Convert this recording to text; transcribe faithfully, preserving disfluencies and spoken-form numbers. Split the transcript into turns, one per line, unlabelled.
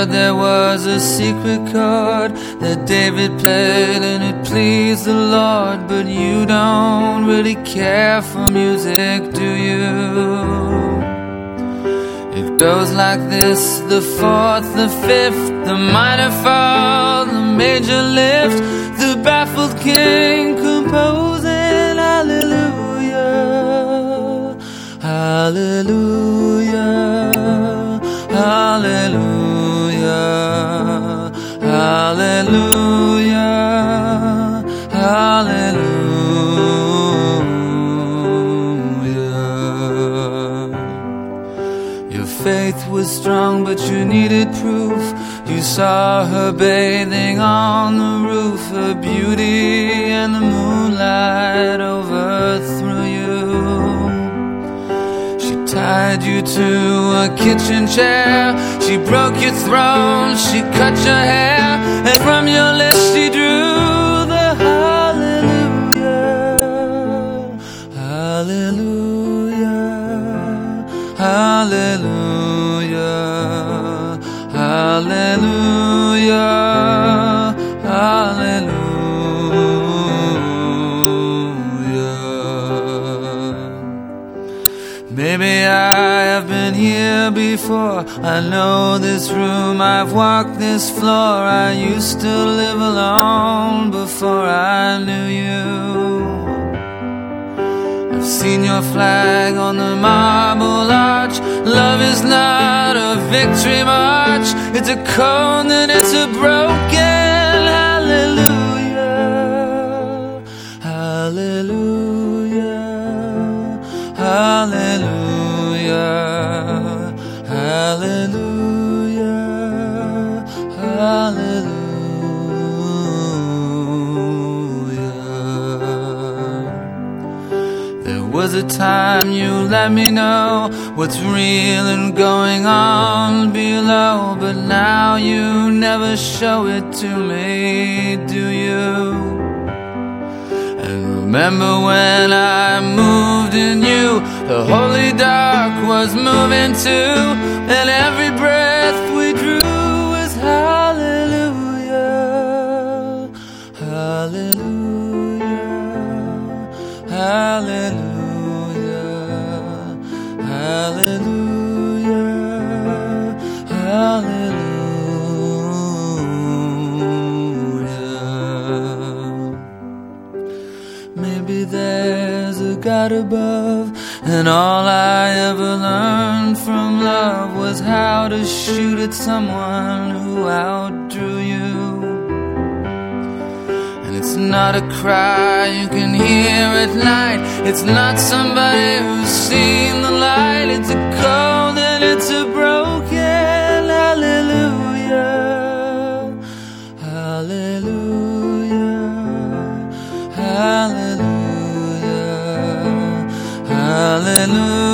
heard there was a secret chord that David played and it pleased the Lord. But you don't really care for music, do you? It goes like this: the fourth, the fifth, the minor fall, the major lift, the baffled king composing hallelujah, hallelujah, hallelujah, hallelujah, hallelujah. Faith was strong, but you needed proof. You saw her bathing on the roof. Her beauty and the moonlight overthrew you. She tied you to a kitchen chair. She broke your throne. She cut your hair. And from your lips she drew the hallelujah, hallelujah, hallelujah, hallelujah, hallelujah. Maybe I have been here before. I know this room, I've walked this floor. I used to live alone before I knew you. I've seen your flag on the marble arch. Love is not a victory march. It's a cold and it's a broken hallelujah, hallelujah, hallelujah, hallelujah, hallelujah. There was a time you let me know what's real and going on below, but now you never show it to me, do you? And remember when I moved in you, the holy dark was moving too, and every breath we drew was hallelujah, hallelujah, hallelujah, hallelujah, hallelujah. Maybe there's a God above, and all I ever learned from love was how to shoot at someone who outdrew you. It's not a cry you can hear at night. It's not somebody who's seen the light. It's a cold and it's a broken hallelujah, hallelujah, hallelujah, hallelujah.